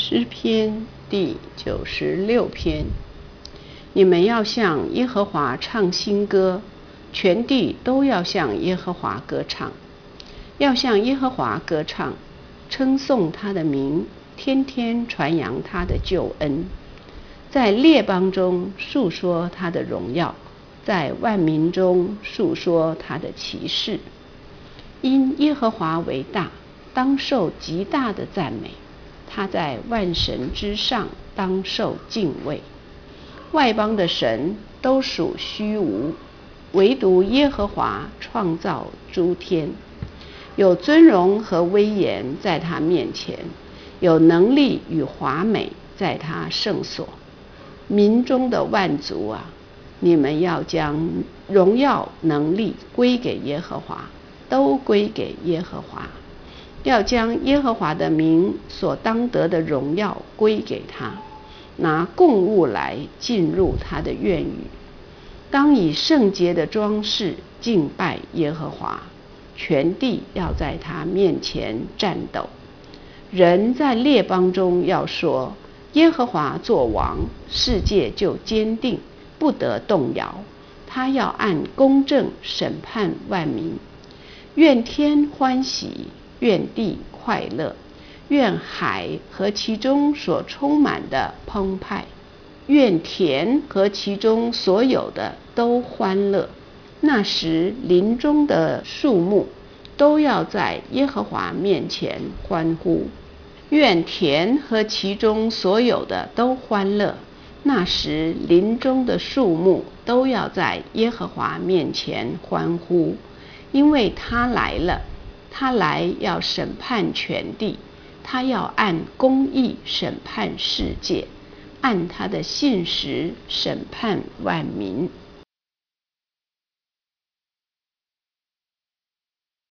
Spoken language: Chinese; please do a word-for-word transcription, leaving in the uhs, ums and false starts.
诗篇第九十六篇。你们要向耶和华唱新歌，全地都要向耶和华歌唱，要向耶和华歌唱，称颂他的名，天天传扬他的救恩，在列邦中述说他的荣耀，在万民中述说他的奇事。因耶和华为大，当受极大的赞美，他在万神之上，当受敬畏。外邦的神都属虚无，唯独耶和华创造诸天。有尊荣和威严在他面前，有能力与华美在他圣所。民中的万族啊，你们要将荣耀能力归给耶和华，都归给耶和华。要将耶和华的名所当得的荣耀归给他，拿供物来进入他的院宇。当以圣洁的装饰敬拜耶和华，全地要在他面前战斗。人在列邦中要说，耶和华作王，世界就坚定，不得动摇。他要按公正审判万民。愿天欢喜，愿地快乐，愿海和其中所充满的澎湃，愿田和其中所有的都欢乐。那时林中的树木都要在耶和华面前欢呼。愿田和其中所有的都欢乐。那时林中的树木都要在耶和华面前欢呼，因为他来了，他来要审判全地，他要按公义审判世界，按他的信实审判万民。